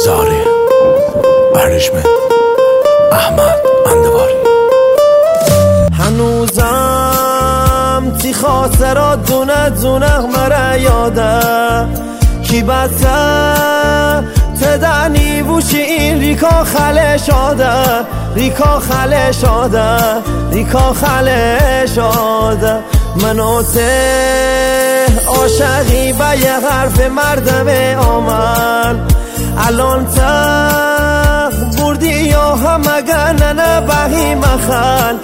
زاری برشمه احمد اندواری هنوزم تی خاطرات دونه مرا یاده کی بسه تدنی بوشی این ریکا خله شاده منو ته عاشقی به یه حرف مردم آمن الان تا بردی یا همه گنه بهی مخل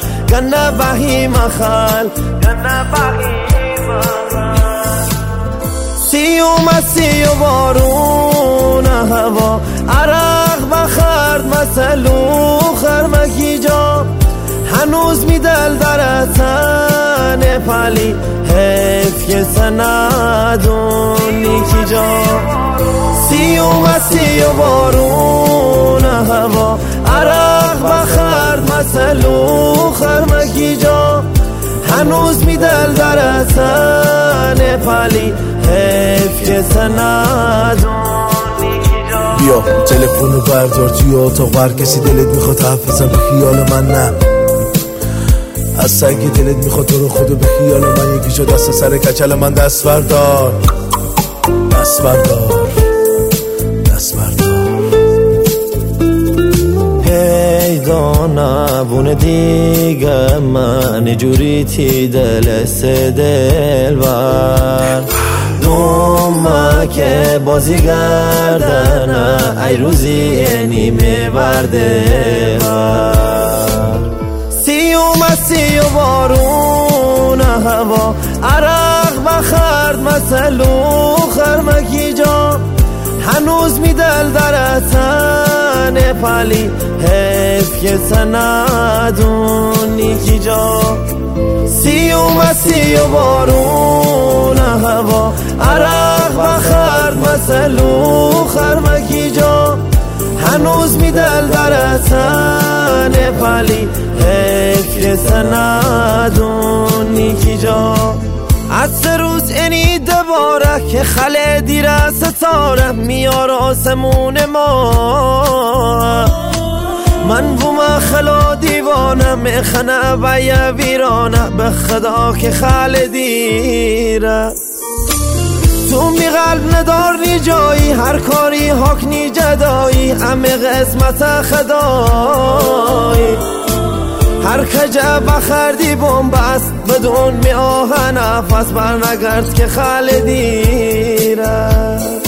سی و بارون هوا عرق بخرد مسلو خرمکی جا هنوز میدل درتن پلی حیف که سندونی کی جا سی و بارون هوا عرق بخرد مسلو خرمکی جا هنوز میدل درتن پلی حیف که سندونی کی جا بیا تلفنو بردار توی اتاق بر کسی دلت میخواد حرف بزن به خیال من نه از سنگ دلت میخواد تو رو خودو به خیال من یکی شد دست سر کچل من دست بردار پیدا نبونه دیگه من جوری تی دلست دل بر دومه که بازی گردنه ای روزی نیمه برده سی و بارون هوا عرق بخرد مسلو خرمکی جا هنوز میدل درتن پلی حیف که سندونی کی جا سی و بارون هوا عرق بخرد مسلو خرمکی جا هنوز میدل درتن پلی حیف که سندونی کی جا از سه روز اینی دباره که خله دیره ستاره میار آسمون ما من بوم خلا دیوانه میخنه و یه ویرانه به خدا که خله دیره تو می قلب ندار نی جایی هر کاری حق نی جدایی همه قسمت خدایی هر کجا بخردی بومبست بدون می آه نفس بر نگرد که خال دیره